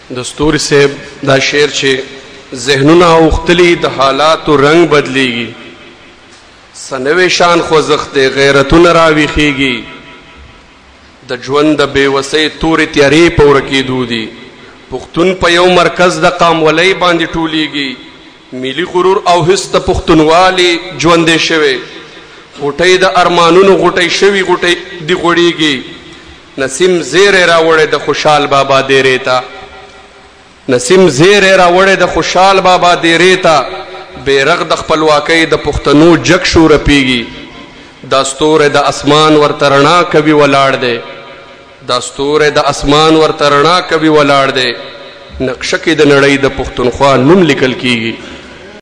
دستوري صاحب دا شعر چې ذهنونه اوختلي د حالاتو رنگ بدلیږي، سنوي شان خوځښت دی غیرتونه راویښیږي، د ژوند د بېوسۍ تورې تیارې په ورکېدو دي. پښتون په یو مرکز د قامولۍ باندې ټولیږي، ملي غرور او حس د پښتونوالي ژوندی شوی، غوټۍ د ارمانونو غوټۍ شوي غوټۍ دی غوړېږي. نسیم زیری راوړی د خوشحال بابا دیرې ته، نسیم زیری راوړی د خوشحال بابا دیرې ته، بیرغ د خپلواکۍ د پښتنو جګ شو رپیږي. دا ستوری د اسمان ورته رڼا کوي ولاړ دی، دا ستوری د اسمان ورته رڼا کوي ولاړ دی. نقشه کې د نړۍ د پښتونخوا نوم لیکل کیږي.